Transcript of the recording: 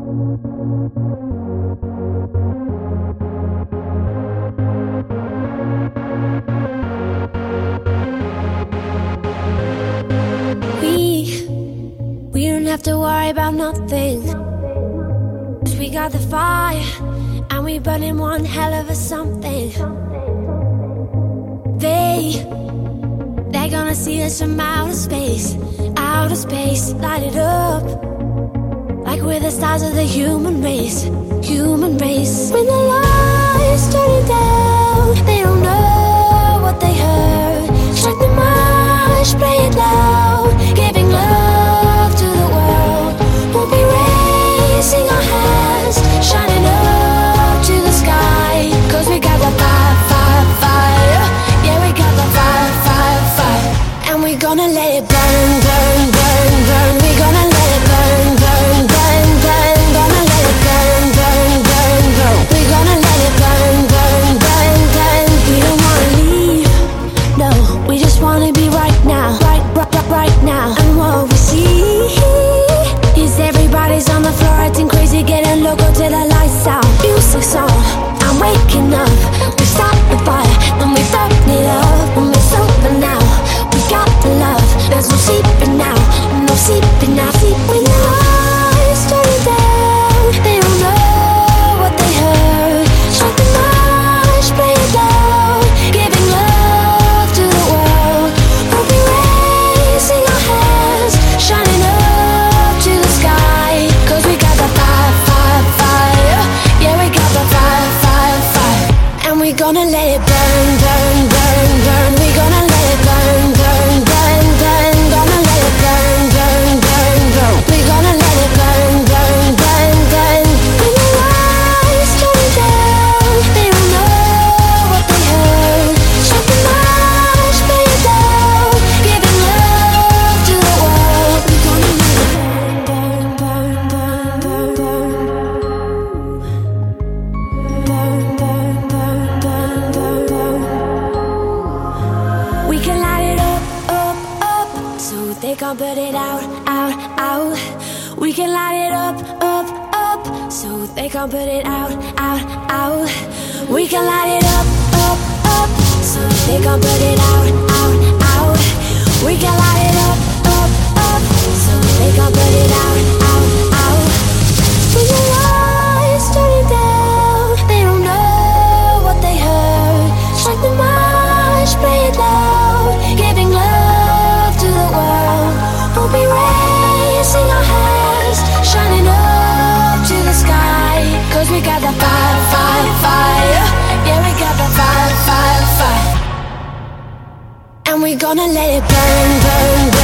We don't have to worry about nothing, 'cause we got the fire, and we burning one hell of a something. They're gonna see us from outer space, light it up, like we're the stars of the human race. When the lights turn it down, they don't know what they heard. Strike the march, play it loud, giving love to the world. We'll be raising our hands, shining up to the sky, 'cause we got the fire, fire, fire. Yeah, we got the fire, fire, fire. And we're gonna let it burn, burn, burn, burn. We're gonna let it burn, burn, burn, burn. Gonna let it burn, burn, burn, burn. We're gonna let it burn, burn, burn, burn. We don't wanna leave, no, we just wanna be right now, right now. And what we see is everybody's on the floor acting crazy, getting loco till the lights out. Music's on, I'm waking up. We start the fire, then we burn it up. When it's over now, we got the love. There's no sleeping now, no sleeping now. When the lights turn it down, they don't know what they heard. Strike the march, play it loud, giving love to the world. We'll be raising our hands, shining up to the sky, 'cause we got the fire, fire, fire. Yeah, we got the fire, fire, fire. And we're gonna let it burn, burn, burn, burn. We're gonna let it burn, burn, burn, burn. Gonna let it burn, burn, burn, burn. We're gonna let it burn, burn, burn, burn. When the lights turn it down, they don't know what they heard. Strike the march, play it loud, giving love to the world. We're gonna let it burn, burn, burn, burn, burn, burn, burn, burn, burn, burn, burn. We can light it up, up, up, so they can't put it out, out, out. We can light it up, up, up, so they can't put it out, out, out. We can light it up, up, up, so they can't put it out, out, out. We can light it up, up, up, so they can't put it out, out, out. When the lights turn it down, they don't know what they heard. Strike the march, play it loud, giving love to the world. We'll be raising our hands, shining up to the sky, 'cause we got the fire, fire, fire. Yeah, we got the fire, fire, fire. And we're gonna let it burn, burn,